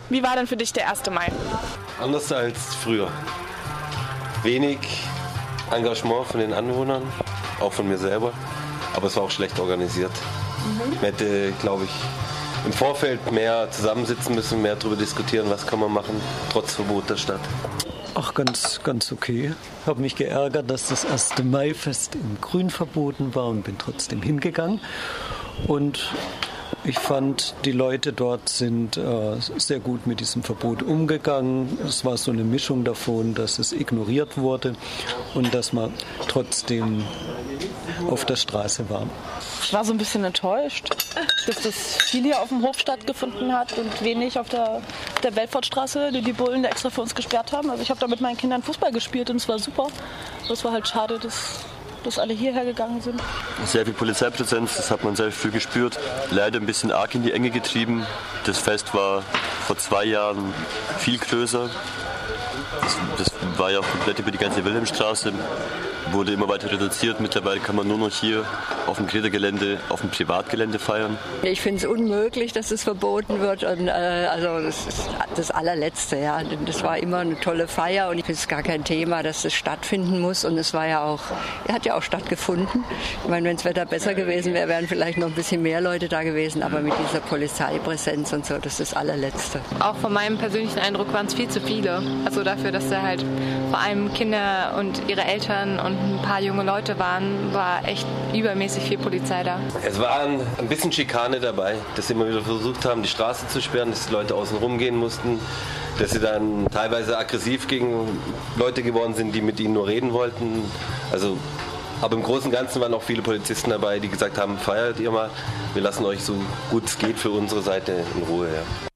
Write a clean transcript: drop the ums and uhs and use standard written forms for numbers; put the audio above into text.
Wie war denn für dich der 1. Mai? Anders als früher. Wenig Engagement von den Anwohnern, auch von mir selber, aber es war auch schlecht organisiert. Man hätte, glaube ich, im Vorfeld mehr zusammensitzen müssen, mehr darüber diskutieren, was kann man machen, trotz Verbot der Stadt. Ach, ganz okay. Habe mich geärgert, dass das 1. Mai-Fest in Grün verboten war und bin trotzdem hingegangen. Und ich fand, die Leute dort sind sehr gut mit diesem Verbot umgegangen. Es war so eine Mischung davon, dass es ignoriert wurde und dass man trotzdem auf der Straße war. Ich war so ein bisschen enttäuscht, dass das viel hier auf dem Hof stattgefunden hat und wenig auf der Belfortstraße, die Bullen da extra für uns gesperrt haben. Also ich habe da mit meinen Kindern Fußball gespielt und es war super. Es war halt schade, dass alle hierher gegangen sind. Sehr viel Polizeipräsenz, das hat man sehr früh gespürt. Leider ein bisschen arg in die Enge getrieben. Das Fest war vor 2 Jahren viel größer. Das war ja auch komplett über die ganze Wilhelmstraße. Wurde immer weiter reduziert. Mittlerweile kann man nur noch hier auf dem Greta-Gelände, auf dem Privatgelände feiern. Ich finde es unmöglich, dass es verboten wird. Und, also das ist das allerletzte. Ja. Das war immer eine tolle Feier und ich finde es gar kein Thema, dass es stattfinden muss. Und es war ja auch, hat ja auch stattgefunden. Ich meine, wenn das Wetter besser gewesen wäre, wären vielleicht noch ein bisschen mehr Leute da gewesen. Aber mit dieser Polizeipräsenz und so, das ist das allerletzte. Auch von meinem persönlichen Eindruck waren es viel zu viele. Also dafür, dass da halt vor allem Kinder und ihre Eltern und ein paar junge Leute waren, war echt übermäßig viel Polizei da. Es war ein bisschen Schikane dabei, dass sie immer wieder versucht haben, die Straße zu sperren, dass die Leute außen rum gehen mussten, dass sie dann teilweise aggressiv gegen Leute geworden sind, die mit ihnen nur reden wollten. Also, aber im Großen und Ganzen waren auch viele Polizisten dabei, die gesagt haben, feiert ihr mal, wir lassen euch so gut es geht für unsere Seite in Ruhe. Ja.